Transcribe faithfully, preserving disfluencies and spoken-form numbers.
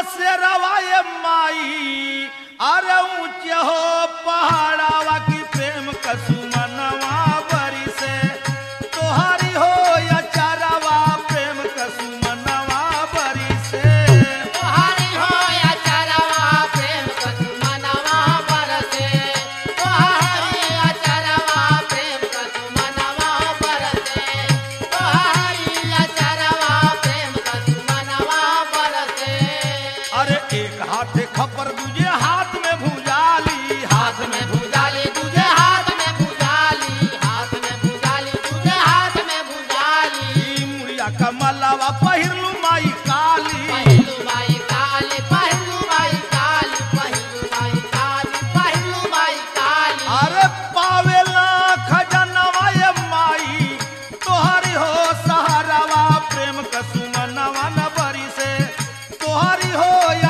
से रवाए माई अरे ऊंचे हो पहाड़ावा की प्रेम कसुमनवा बरी से तोहारी हो या चारावा प्रेम कसुमनवा बरी से तोहारी हो या चारावा प्रेम कसुमनवा बरसे तोहारी या चारावा प्रेम कसुमनवा बरसे तोहारी या चारावा प्रेम कसुमनवा बरसे। अरे एक हाथ खपर दूजे हाथ में भुजाली हाथ में भुजाली तुझे हाथ में भुजाली हाथ में भुजाली तुझे हाथ में भुजाली मुड़िया कमलावा पहिरलू माई काली पहिलू माई काली पहिलू माई काली पहिलू माई काली पहिलू माई काली। अरे पावेला खजनवा ये माई तोहरी हो सहारावा प्रेम कसुमनवा न बरी से तोहरी हो